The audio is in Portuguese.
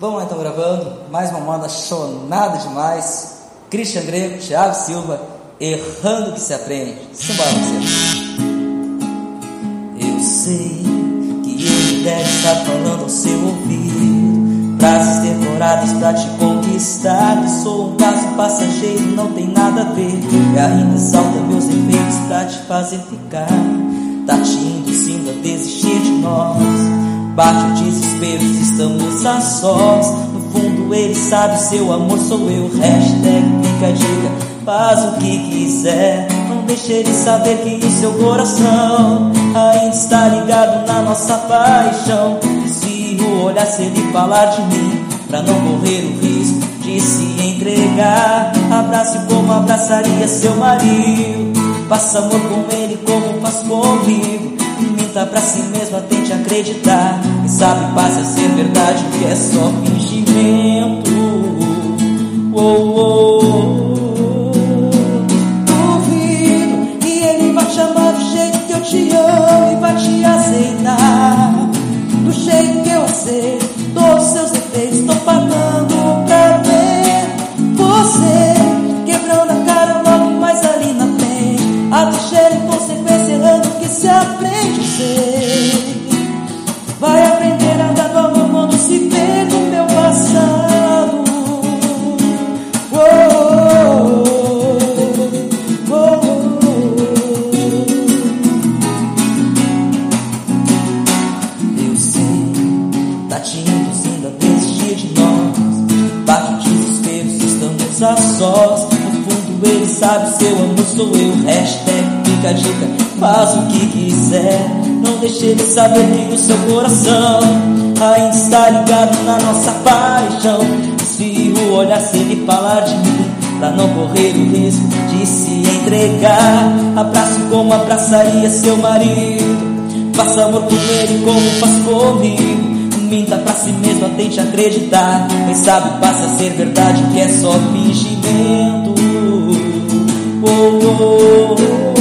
Vamos lá então gravando, mais uma moda chonada demais. Christian Grego, Thiago Silva, errando que se aprende. Simbora, você. Eu sei que ele deve estar falando ao seu ouvido frases decoradas pra te conquistar. Que sou um caso passageiro, não tem nada a ver. E ainda exalta meus defeitos pra te fazer ficar. Tá te induzindo a desistir de nós. Bate o desespero se estamos a sós. No fundo ele sabe, seu amor sou eu. Hashtag fica a dica, faz o que quiser. Não deixe ele saber que o seu coração ainda está ligado na nossa paixão. Se o olhar, se ele falar de mim, pra não correr o risco de se entregar. Abrace como abraçaria seu marido. Faça amor com ele como faz comigo. Minta pra si mesma, tente acreditar. Quem sabe passe a ser verdade, que é só fingimento. Duvido que ele vai te amar do jeito que eu te amo e vai te aceitar do jeito que eu sei. Todos os seus defeitos estou pagando pra ver você quebrando a cara logo mais ali na frente. A ligeira em consequência, errando que se aprende. Vai aprender a dar valor quando se vê no meu passado. Eu sei, tá te induzindo a desistir de nós. Bate o desespero se estamos a sós. No fundo ele sabe, seu amor sou eu. Hashtag fica a dica, faz o que quiser. Não deixe ele saber que o seu coração ainda está ligado na nossa paixão. Se o olhar, se ele falar de mim, pra não correr o risco de se entregar. Abrace como abraçaria seu marido. Faça amor com ele como faz comigo. Minta pra si mesma, tente acreditar. Quem sabe passa a ser verdade, que é só fingimento.